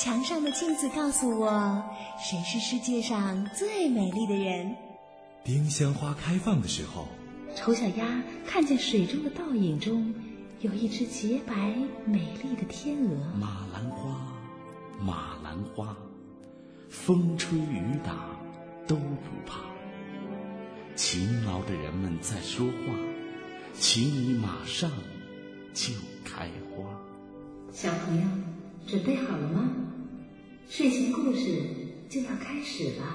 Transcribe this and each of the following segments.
墙上的镜子告诉我，谁是世界上最美丽的人。 丁香花开放的时候， 丑小鸭看见水中的倒影中有一只洁白美丽的天鹅。 马兰花，马兰花，风吹雨打都不怕。勤劳的人们在说话，请你马上就开花。 小朋友，准备好了吗？睡前故事就要开始了。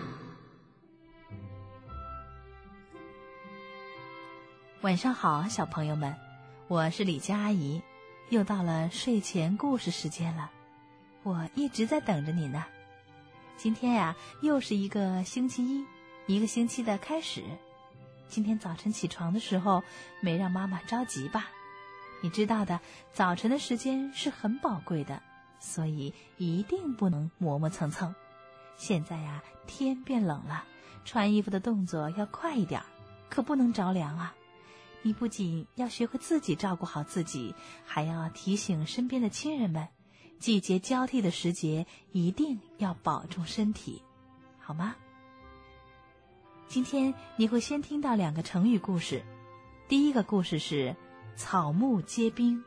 晚上好，小朋友们，我是李佳阿姨，又到了睡前故事时间了，我一直在等着你呢。今天呀，又是一个星期一，一个星期的开始。今天早晨起床的时候，没让妈妈着急吧？你知道的，早晨的时间是很宝贵的，所以一定不能磨磨蹭蹭。现在呀，天变冷了，穿衣服的动作要快一点，可不能着凉啊。你不仅要学会自己照顾好自己，还要提醒身边的亲人们，季节交替的时节一定要保重身体，好吗？今天你会先听到2个成语故事。第一个故事是草木皆兵。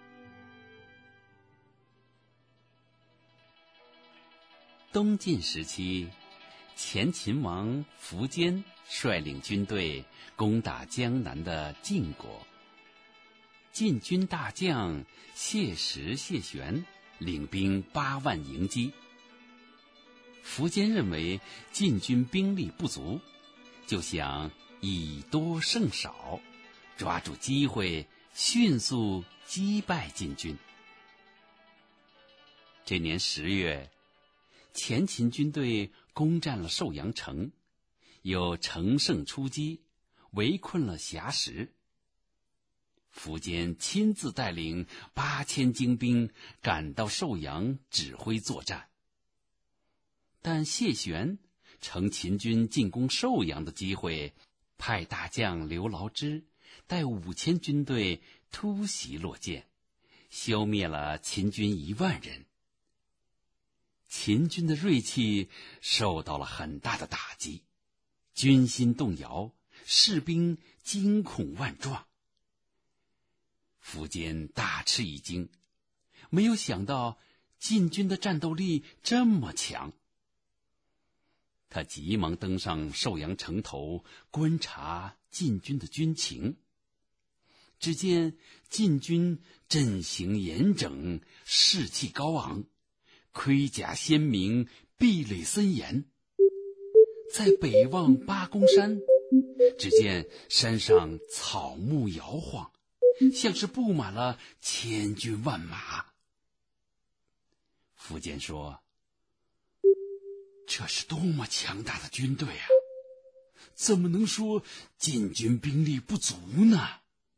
东晋时期，前秦王苻坚率领军队攻打江南的晋国。晋军大将谢石、谢玄领兵8万迎击。苻坚认为晋军兵力不足，就想以多胜少，抓住机会迅速击败晋军。这年10月，前秦军队攻占了寿阳城，又乘胜出击，围困了硖石。苻坚亲自带领8000精兵赶到寿阳指挥作战。但谢玄乘秦军进攻寿阳的机会，派大将刘牢之带5000军队突袭洛涧，消灭了秦军1万人。秦军的锐气受到了很大的打击，军心动摇，士兵惊恐万状。苻坚大吃一惊，没有想到晋军的战斗力这么强。他急忙登上寿阳城头，观察晋军的军情。只见晋军阵型严整，士气高昂，盔甲鲜明，壁垒森严。在北望八公山，只见山上草木摇晃，像是布满了千军万马。苻坚说，这是多么强大的军队啊！怎么能说晋军兵力不足呢？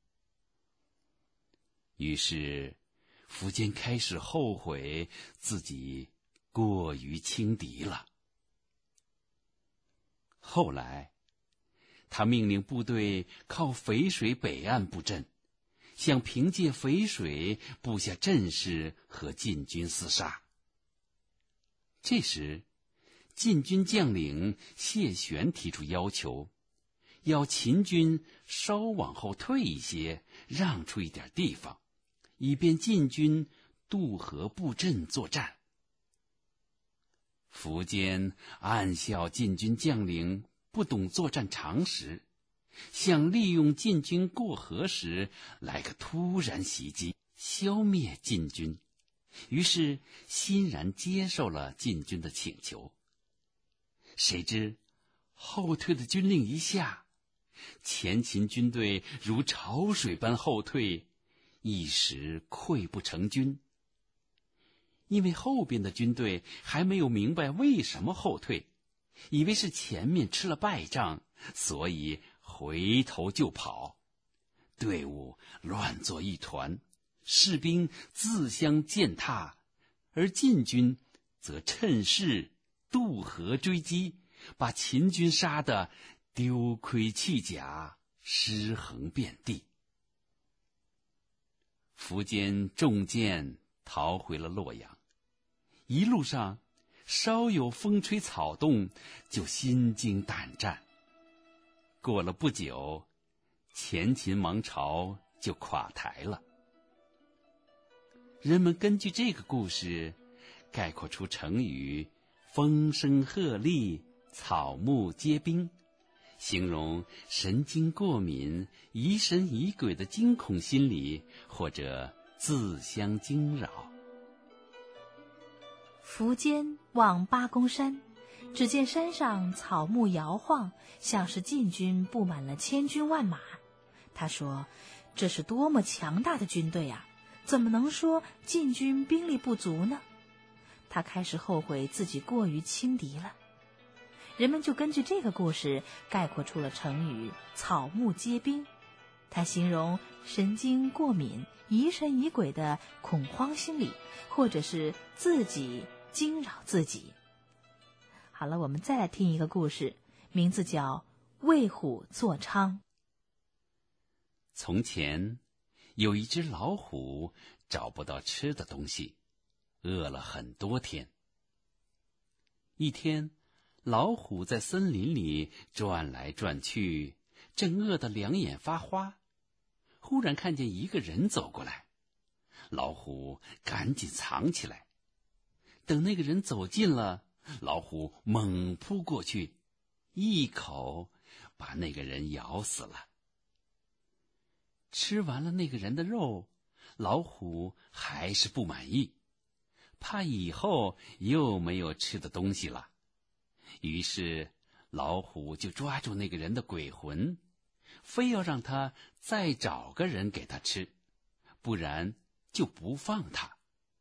于是苻坚开始后悔自己过于轻敌了。后来他命令部队靠淝水北岸布阵，想凭借淝水布下阵势和晋军厮杀。这时晋军将领谢玄提出要求，要秦军稍往后退一些，让出一点地方，以便晋军渡河布阵作战。苻坚暗笑晋军将领不懂作战常识，想利用晋军过河时来个突然袭击，消灭晋军，于是欣然接受了晋军的请求。谁知后退的军令一下，前秦军队如潮水般后退，一时溃不成军。因为后边的军队还没有明白为什么后退，以为是前面吃了败仗，所以回头就跑。队伍乱作一团，士兵自相践踏，而晋军则趁势渡河追击，把秦军杀得丢盔弃甲，尸横遍地。苻坚中箭逃回了洛阳， 一路上稍有风吹草动，就心惊胆战。过了不久，前秦王朝就垮台了。人们根据这个故事概括出成语风声鹤唳、草木皆兵，形容神经过敏、疑神疑鬼的惊恐心理，或者自相惊扰。 苻坚望八公山，只见山上草木摇晃，像是晋军布满了千军万马。他说，这是多么强大的军队啊，怎么能说晋军兵力不足呢？他开始后悔自己过于轻敌了。人们就根据这个故事概括出了成语草木皆兵。他形容神经过敏、疑神疑鬼的恐慌心理，或者是自己惊扰自己。好了，我们再来听一个故事，名字叫为虎作伥。 从前有一只老虎，找不到吃的东西，饿了很多天。一天，老虎在森林里转来转去，正饿得两眼发花，忽然看见一个人走过来，老虎赶紧藏起来。等那个人走近了，老虎猛扑过去，一口把那个人咬死了。吃完了那个人的肉，老虎还是不满意，怕以后又没有吃的东西了。于是老虎就抓住那个人的鬼魂，非要让他再找个人给他吃，不然就不放他。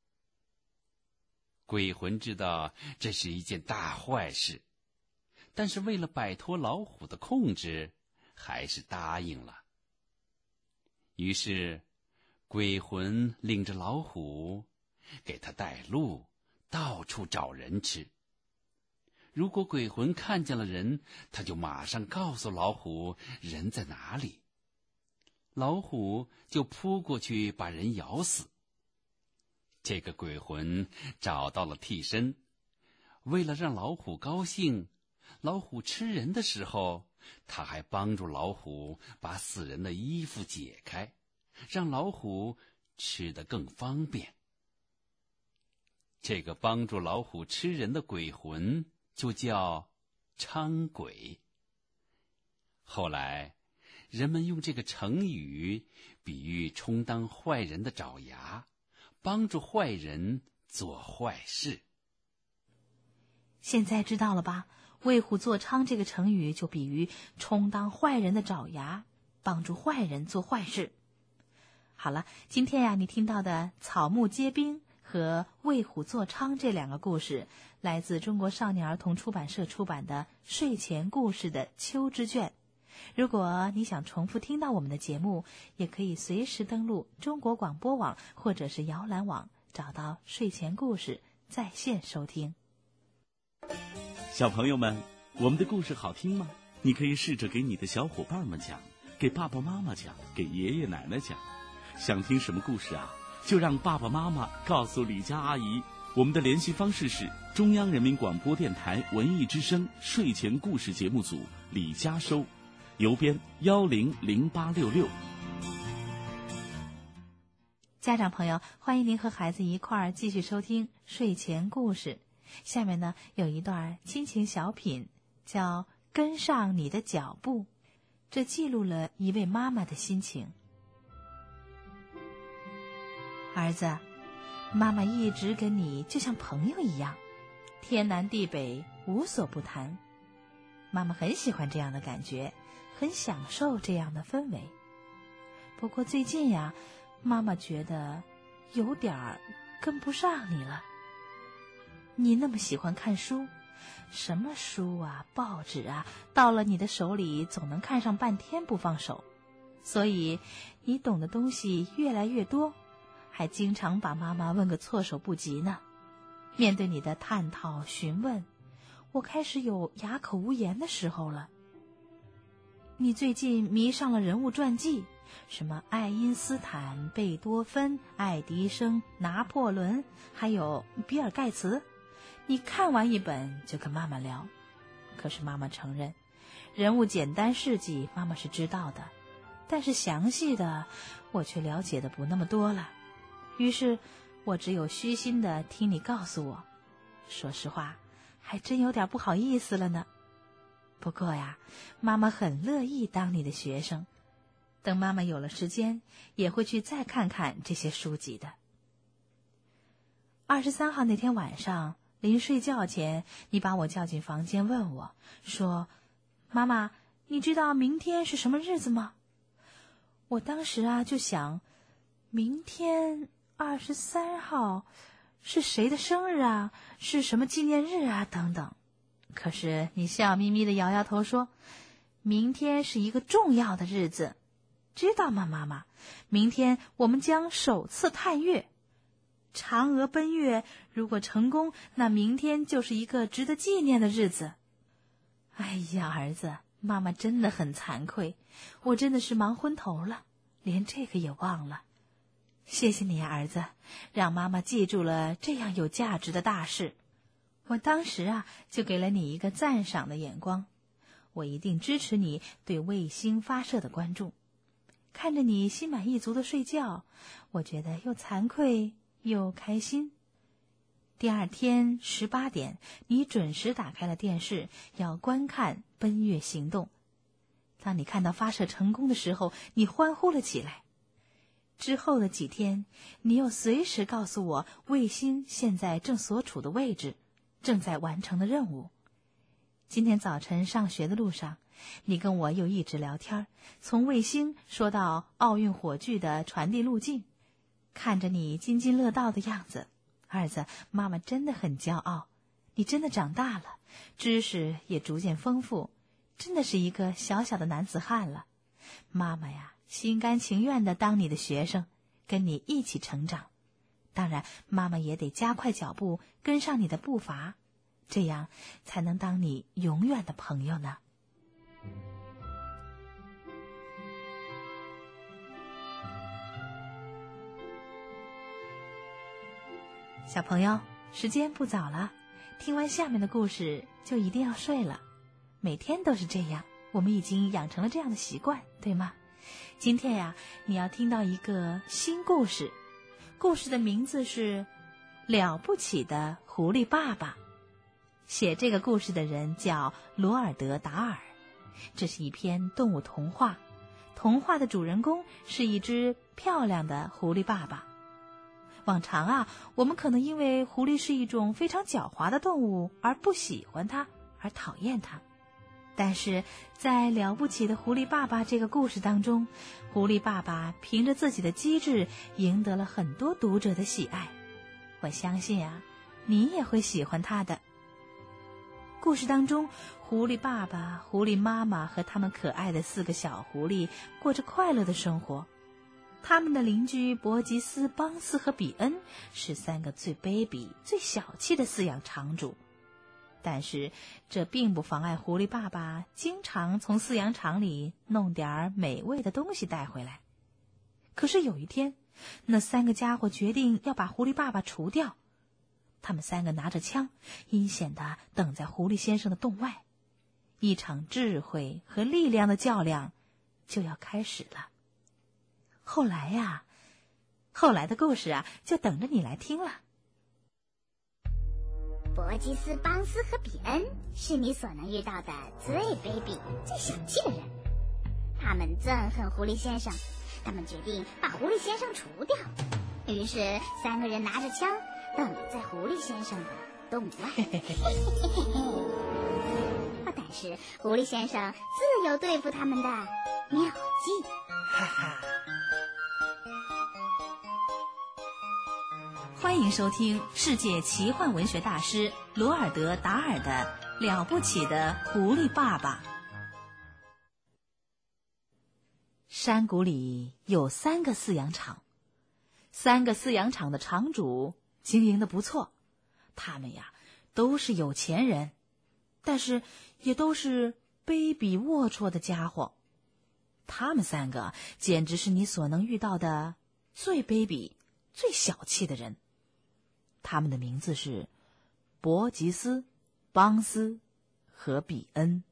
鬼魂知道这是一件大坏事，但是为了摆脱老虎的控制，还是答应了。于是鬼魂领着老虎给他带路，到处找人吃。如果鬼魂看见了人，他就马上告诉老虎人在哪里，老虎就扑过去把人咬死。这个鬼魂找到了替身，为了让老虎高兴，老虎吃人的时候，他还帮助老虎把死人的衣服解开，让老虎吃得更方便。这个帮助老虎吃人的鬼魂就叫伥鬼。后来人们用这个成语比喻充当坏人的爪牙，帮助坏人做坏事。 现在知道了吧？为虎作伥这个成语就比喻充当坏人的爪牙，帮助坏人做坏事。好了，今天呀，你听到的草木皆兵和为虎作伥这两个故事，来自中国少年儿童出版社出版的睡前故事的秋之卷。如果你想重复听到我们的节目，也可以随时登录中国广播网或者是摇篮网，找到睡前故事在线收听。 小朋友们，我们的故事好听吗？你可以试着给你的小伙伴们讲，给爸爸妈妈讲，给爷爷奶奶讲。想听什么故事啊？就让爸爸妈妈告诉李佳阿姨。我们的联系方式是中央人民广播电台文艺之声睡前故事节目组李佳收，邮编100866。 家长朋友，欢迎您和孩子一块儿继续收听睡前故事。下面呢，有一段亲情小品，叫《跟上你的脚步》，这记录了一位妈妈的心情。儿子，妈妈一直跟你就像朋友一样，天南地北无所不谈。妈妈很喜欢这样的感觉，很享受这样的氛围。不过最近呀，妈妈觉得有点儿跟不上你了。你那么喜欢看书，什么书啊、报纸啊，到了你的手里总能看上半天不放手，所以你懂的东西越来越多，还经常把妈妈问个措手不及呢。面对你的探讨询问，我开始有哑口无言的时候了。你最近迷上了人物传记， 什么爱因斯坦、贝多芬、爱迪生、拿破仑，还有比尔盖茨。你看完一本就跟妈妈聊。可是妈妈承认，人物简单事迹妈妈是知道的，但是详细的我却了解的不那么多了。于是我只有虚心的听你告诉我。说实话，还真有点不好意思了呢。不过呀，妈妈很乐意当你的学生，等妈妈有了时间，也会去再看看这些书籍的。23号那天晚上，临睡觉前，你把我叫进房间，问我说：“妈妈，你知道明天是什么日子吗？”我当时就想，明天23号是谁的生日啊？是什么纪念日啊？等等。可是你笑眯眯的摇摇头说，明天是一个重要的日子，知道吗，妈妈？明天我们将首次探月，嫦娥奔月，如果成功，那明天就是一个值得纪念的日子。哎呀，儿子，妈妈真的很惭愧，我真的是忙昏头了，连这个也忘了。谢谢你呀，儿子，让妈妈记住了这样有价值的大事。我当时就给了你一个赞赏的眼光，我一定支持你对卫星发射的关注。看着你心满意足的睡觉，我觉得又惭愧又开心。第二天18点，你准时打开了电视，要观看奔月行动。当你看到发射成功的时候，你欢呼了起来。之后的几天，你又随时告诉我卫星现在正所处的位置，正在完成的任务。今天早晨上学的路上，你跟我又一直聊天，从卫星说到奥运火炬的传递路径。看着你津津乐道的样子，儿子，妈妈真的很骄傲。你真的长大了，知识也逐渐丰富，真的是一个小小的男子汉了。妈妈呀，心甘情愿地当你的学生，跟你一起成长。当然，妈妈也得加快脚步，跟上你的步伐，这样才能当你永远的朋友呢。小朋友，时间不早了，听完下面的故事就一定要睡了。每天都是这样，我们已经养成了这样的习惯，对吗？今天呀，你要听到一个新故事，故事的名字是了不起的狐狸爸爸。写这个故事的人叫罗尔德·达尔。这是一篇动物童话，童话的主人公是一只漂亮的狐狸爸爸。往常我们可能因为狐狸是一种非常狡猾的动物而不喜欢它，而讨厌它。但是在了不起的狐狸爸爸这个故事当中，狐狸爸爸凭着自己的机智赢得了很多读者的喜爱。我相信你也会喜欢他的。故事当中，狐狸爸爸、狐狸妈妈和他们可爱的4个小狐狸过着快乐的生活。他们的邻居伯吉斯、邦斯和比恩是3个最卑鄙、最小气的饲养场主。但是这并不妨碍狐狸爸爸经常从饲养场里弄点美味的东西带回来。可是有一天，那3个家伙决定要把狐狸爸爸除掉。他们3个拿着枪，阴险地等在狐狸先生的洞外。一场智慧和力量的较量就要开始了。后来的故事就等着你来听了。 伯吉斯、邦斯和比恩是你所能遇到的最卑鄙、最小气的人。他们憎恨狐狸先生，他们决定把狐狸先生除掉。于是3个人拿着枪，等在狐狸先生的洞外。但是狐狸先生自有对付他们的妙计。 哈哈。欢迎收听世界奇幻文学大师罗尔德·达尔的《了不起的狐狸爸爸》。山谷里有3个饲养场，3个饲养场的场主经营得不错，他们都是有钱人，但是也都是卑鄙龌龊的家伙。 他们三个简直是你所能遇到的最卑鄙、最小气的人。他们的名字是伯吉斯、邦斯和比恩。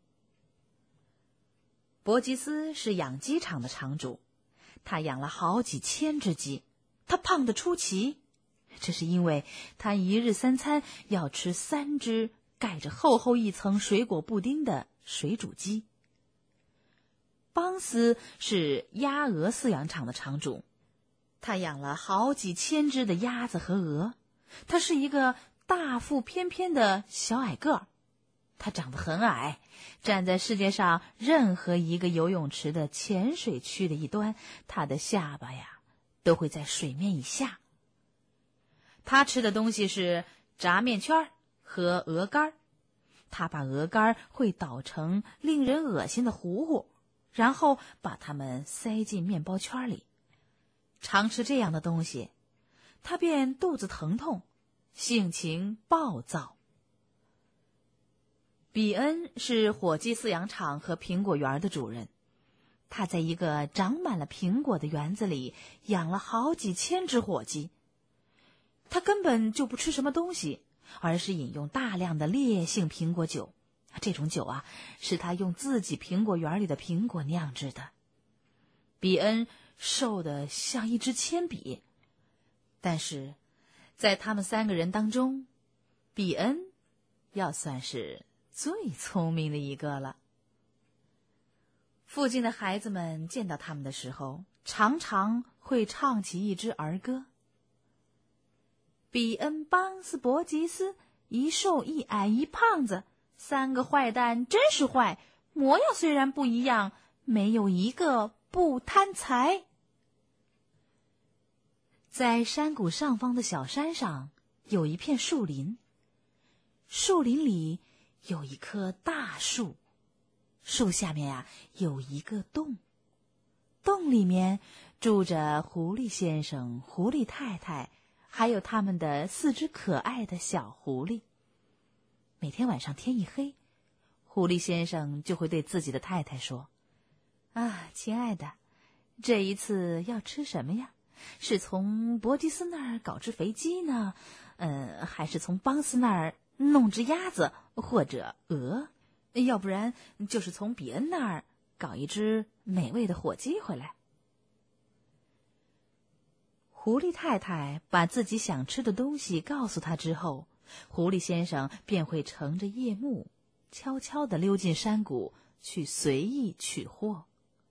伯吉斯是养鸡场的场主，他养了好几千只鸡，他胖得出奇，这是因为他一日三餐要吃3只盖着厚厚一层水果布丁的水煮鸡。邦斯是鸭鹅饲养场的场主，他养了好几千只的鸭子和鹅，他是一个大腹翩翩的小矮个儿，他长得很矮，站在世界上任何一个游泳池的浅水区的一端，他的下巴呀都会在水面以下。他吃的东西是炸面圈和鹅肝，他把鹅肝会捣成令人恶心的糊糊，然后把它们塞进面包圈里。常吃这样的东西，他便肚子疼痛，性情暴躁。比恩是火鸡饲养场和苹果园的主人，他在一个长满了苹果的园子里养了好几千只火鸡。他根本就不吃什么东西，而是饮用大量的烈性苹果酒。这种酒啊，是他用自己苹果园里的苹果酿制的。比恩瘦得像一支铅笔，但是在他们3个人当中，比恩要算是最聪明的一个了。附近的孩子们见到他们的时候，常常会唱起一支儿歌。比恩、邦斯、伯吉斯，一瘦一矮一胖子，3个坏蛋真是坏，模样虽然不一样，没有一个不贪财。在山谷上方的小山上有一片树林，树林里有一棵大树，树下面呀有一个洞，洞里面住着狐狸先生、狐狸太太，还有他们的4只可爱的小狐狸。每天晚上天一黑，狐狸先生就会对自己的太太说：啊，亲爱的，这一次要吃什么呀？是从伯吉斯那儿搞只肥鸡呢，还是从邦斯那儿弄只鸭子或者鹅？要不然就是从比恩那儿搞一只美味的火鸡回来。狐狸太太把自己想吃的东西告诉他之后，狐狸先生便会乘着夜幕，悄悄地溜进山谷去随意取货。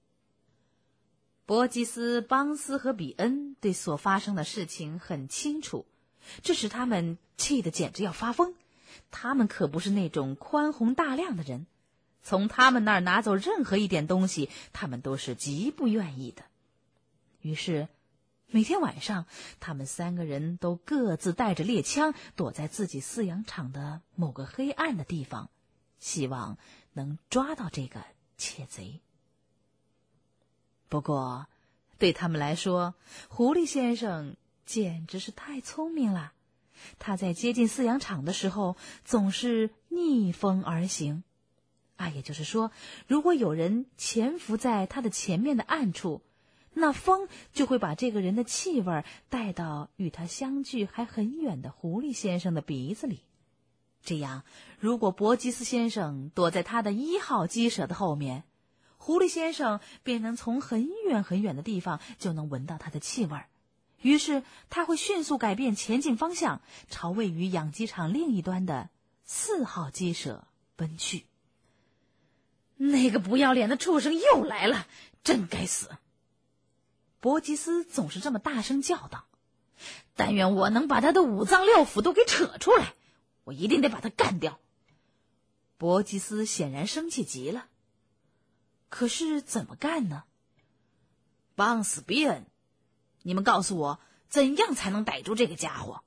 伯吉斯、邦斯和比恩对所发生的事情很清楚，这使他们气得简直要发疯。他们可不是那种宽宏大量的人，从他们那儿拿走任何一点东西，他们都是极不愿意的。于是每天晚上，他们3个人都各自带着猎枪，躲在自己饲养场的某个黑暗的地方，希望能抓到这个窃贼。不过对他们来说，狐狸先生简直是太聪明了。他在接近饲养场的时候总是逆风而行，也就是说，如果有人潜伏在他的前面的暗处，那风就会把这个人的气味带到与他相距还很远的狐狸先生的鼻子里。这样，如果伯吉斯先生躲在他的1号鸡舍的后面，狐狸先生便能从很远很远的地方就能闻到他的气味。于是他会迅速改变前进方向，朝位于养鸡场另一端的4号鸡舍奔去。那个不要脸的畜生又来了，真该死！伯吉斯总是这么大声叫道，但愿我能把他的5脏6腑都给扯出来，我一定得把他干掉。伯吉斯显然生气极了，可是怎么干呢？邦斯、比恩，你们告诉我，怎样才能逮住这个家伙？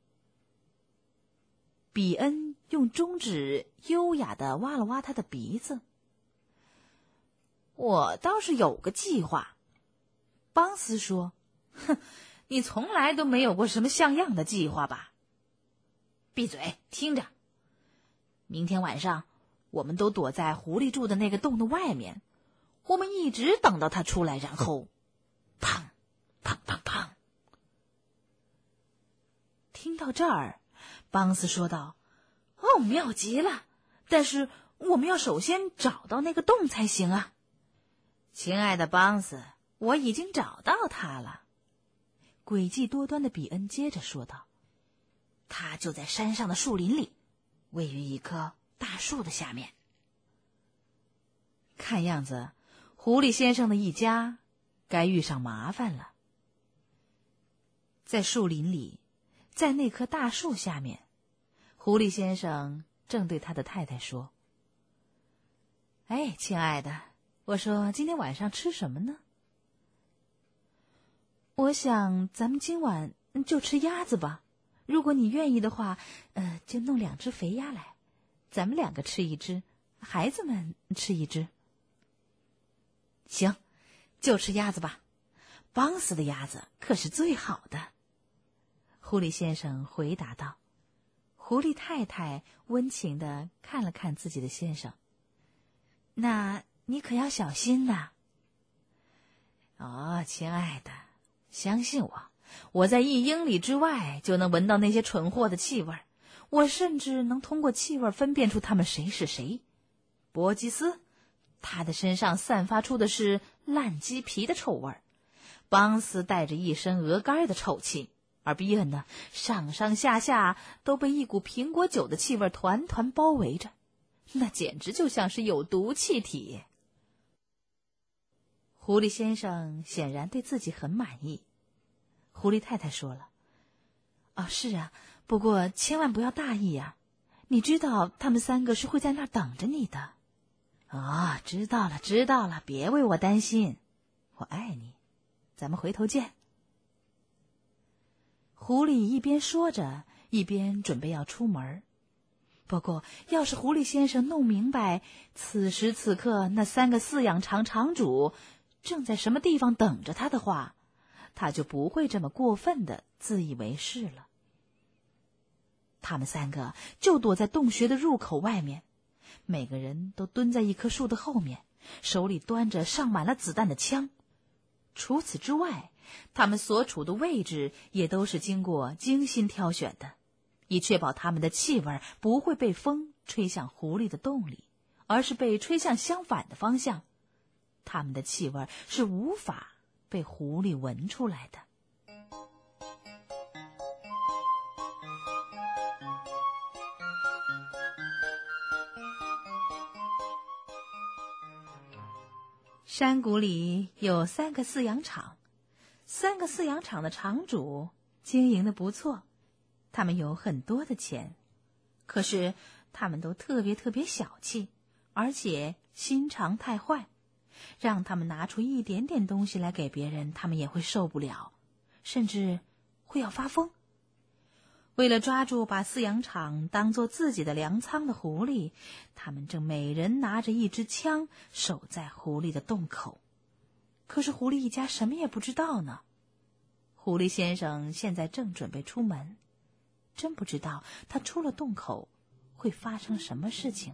比恩用中指优雅地挖了挖他的鼻子。我倒是有个计划。邦斯说，哼，你从来都没有过什么像样的计划吧？闭嘴，听着。明天晚上，我们都躲在狐狸住的那个洞的外面。 我们一直等到他出来，然后砰砰砰砰。听到这儿，邦斯说道：“哦，妙极了！但是我们要首先找到那个洞才行啊。”亲爱的邦斯，我已经找到他了。诡计多端的比恩接着说道：“他就在山上的树林里，位于一棵大树的下面。”看样子，狐狸先生的一家该遇上麻烦了。在树林里，在那棵大树下面，狐狸先生正对他的太太说：“哎，亲爱的，我说今天晚上吃什么呢？”“我想咱们今晚就吃鸭子吧，如果你愿意的话，就弄2只肥鸭来，咱们2个吃1只，孩子们吃1只。”“行，就吃鸭子吧，邦斯的鸭子可是最好的。”狐狸先生回答道。狐狸太太温情地看了看自己的先生：“那你可要小心呐。”“哦，亲爱的，相信我，我在1英里之外就能闻到那些蠢货的气味，我甚至能通过气味分辨出他们谁是谁。伯吉斯，他的身上散发出的是烂鸡皮的臭味，邦斯带着一身鹅肝的臭气，而比恩呢，上上下下都被一股苹果酒的气味团团包围着，那简直就像是有毒气体。”狐狸先生显然对自己很满意。狐狸太太说了：“哦，是啊，不过千万不要大意啊，你知道他们3个是会在那儿等着你的。”“哦，知道了，知道了，别为我担心，我爱你，咱们回头见。”狐狸一边说着，一边准备要出门。不过，要是狐狸先生弄明白此时此刻那3个饲养场场主正在什么地方等着他的话，他就不会这么过分的自以为是了。他们3个就躲在洞穴的入口外面，每个人都蹲在一棵树的后面，手里端着上满了子弹的枪。除此之外，他们所处的位置也都是经过精心挑选的，以确保他们的气味不会被风吹向狐狸的洞里，而是被吹向相反的方向。他们的气味是无法被狐狸闻出来的。山谷里有3个饲养场，3个饲养场的场主经营得不错，他们有很多的钱，可是他们都特别小气，而且心肠太坏，让他们拿出一点点东西来给别人，他们也会受不了，甚至会要发疯。为了抓住把饲养场当作自己的粮仓的狐狸，他们正每人拿着1支枪守在狐狸的洞口。可是狐狸一家什么也不知道呢。狐狸先生现在正准备出门，真不知道他出了洞口会发生什么事情。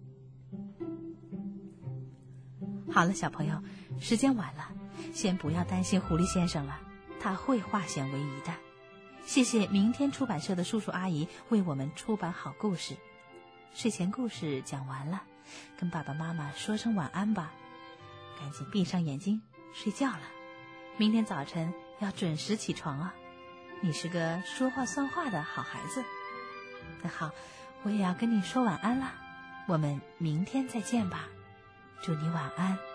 好了，小朋友，时间晚了，先不要担心狐狸先生了，他会化险为夷的。谢谢明天出版社的叔叔阿姨为我们出版好故事。睡前故事讲完了，跟爸爸妈妈说声晚安吧，赶紧闭上眼睛睡觉了。明天早晨要准时起床啊，你是个说话算话的好孩子。那好，我也要跟你说晚安了，我们明天再见吧，祝你晚安。